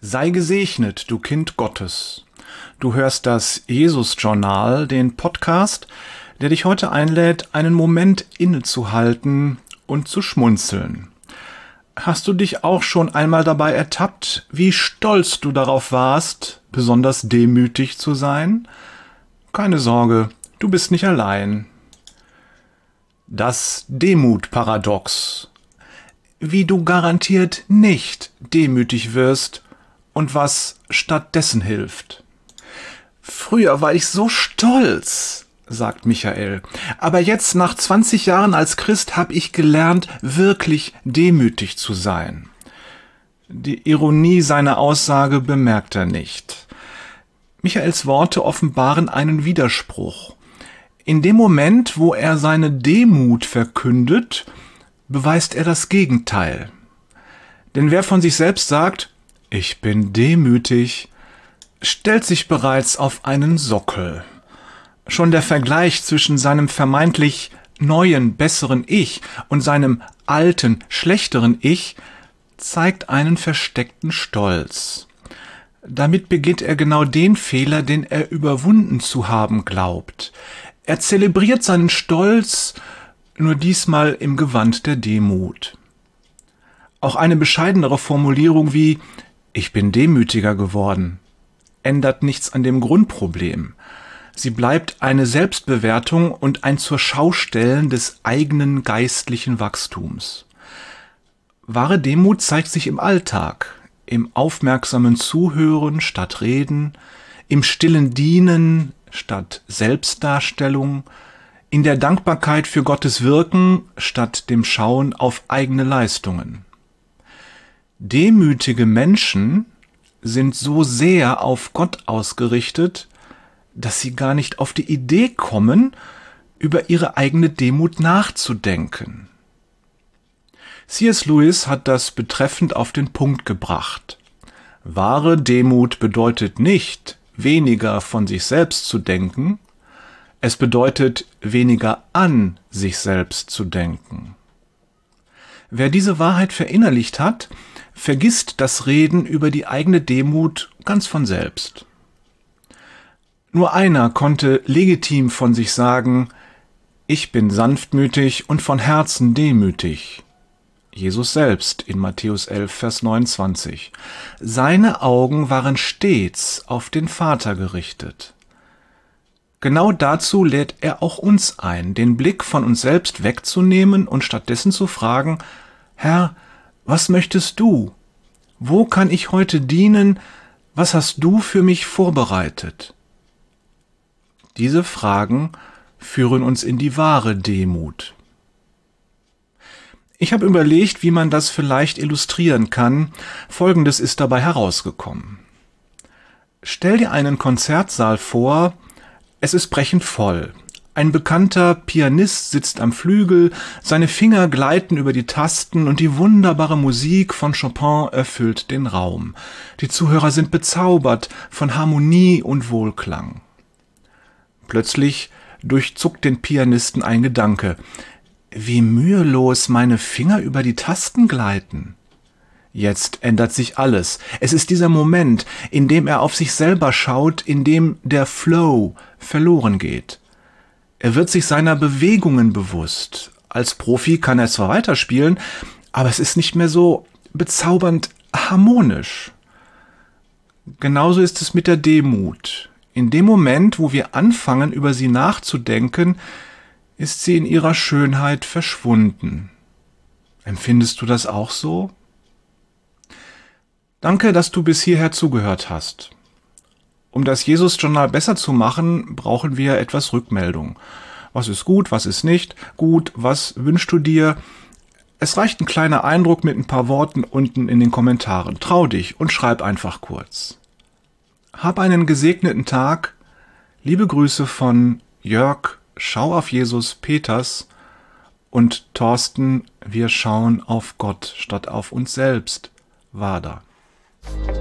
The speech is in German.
Sei gesegnet, du Kind Gottes. Du hörst das Jesus-Journal, den Podcast, der dich heute einlädt, einen Moment innezuhalten und zu schmunzeln. Hast du dich auch schon einmal dabei ertappt, wie stolz du darauf warst, besonders demütig zu sein? Keine Sorge, du bist nicht allein. Das Demut-Paradox. Wie du garantiert nicht demütig wirst und was stattdessen hilft. Früher war ich so stolz, sagt Michael, aber jetzt nach 20 Jahren als Christ habe ich gelernt, wirklich demütig zu sein. Die Ironie seiner Aussage bemerkt er nicht. Michaels Worte offenbaren einen Widerspruch. In dem Moment, wo er seine Demut verkündet, beweist er das Gegenteil. Denn wer von sich selbst sagt, ich bin demütig, stellt sich bereits auf einen Sockel. Schon der Vergleich zwischen seinem vermeintlich neuen, besseren Ich und seinem alten, schlechteren Ich zeigt einen versteckten Stolz. Damit begeht er genau den Fehler, den er überwunden zu haben glaubt. Er zelebriert seinen Stolz, nur diesmal im Gewand der Demut. Auch eine bescheidenere Formulierung wie »Ich bin demütiger geworden« ändert nichts an dem Grundproblem. Sie bleibt eine Selbstbewertung und ein Zur-Schau-Stellen des eigenen geistlichen Wachstums. Wahre Demut zeigt sich im Alltag, im aufmerksamen Zuhören statt Reden, im stillen Dienen statt Selbstdarstellung, in der Dankbarkeit für Gottes Wirken statt dem Schauen auf eigene Leistungen. Demütige Menschen sind so sehr auf Gott ausgerichtet, dass sie gar nicht auf die Idee kommen, über ihre eigene Demut nachzudenken. C.S. Lewis hat das betreffend auf den Punkt gebracht. Wahre Demut bedeutet nicht, weniger von sich selbst zu denken, es bedeutet, weniger an sich selbst zu denken. Wer diese Wahrheit verinnerlicht hat, vergisst das Reden über die eigene Demut ganz von selbst. Nur einer konnte legitim von sich sagen, ich bin sanftmütig und von Herzen demütig. Jesus selbst in Matthäus 11, Vers 29. Seine Augen waren stets auf den Vater gerichtet. Genau dazu lädt er auch uns ein, den Blick von uns selbst wegzunehmen und stattdessen zu fragen, Herr, was möchtest du? Wo kann ich heute dienen? Was hast du für mich vorbereitet? Diese Fragen führen uns in die wahre Demut. Ich habe überlegt, wie man das vielleicht illustrieren kann. Folgendes ist dabei herausgekommen. Stell dir einen Konzertsaal vor, es ist brechend voll. Ein bekannter Pianist sitzt am Flügel, seine Finger gleiten über die Tasten und die wunderbare Musik von Chopin erfüllt den Raum. Die Zuhörer sind bezaubert von Harmonie und Wohlklang. Plötzlich durchzuckt den Pianisten ein Gedanke. Wie mühelos meine Finger über die Tasten gleiten. Jetzt ändert sich alles. Es ist dieser Moment, in dem er auf sich selber schaut, in dem der Flow verloren geht. Er wird sich seiner Bewegungen bewusst. Als Profi kann er zwar weiterspielen, aber es ist nicht mehr so bezaubernd harmonisch. Genauso ist es mit der Demut. In dem Moment, wo wir anfangen, über sie nachzudenken, ist sie in ihrer Schönheit verschwunden. Empfindest du das auch so? Danke, dass du bis hierher zugehört hast. Um das Jesus-Journal besser zu machen, brauchen wir etwas Rückmeldung. Was ist gut, was ist nicht gut, was wünschst du dir? Es reicht ein kleiner Eindruck mit ein paar Worten unten in den Kommentaren. Trau dich und schreib einfach kurz. Hab einen gesegneten Tag. Liebe Grüße von Jörg, Schau auf Jesus Peters und Thorsten, wir schauen auf Gott statt auf uns selbst. Wader.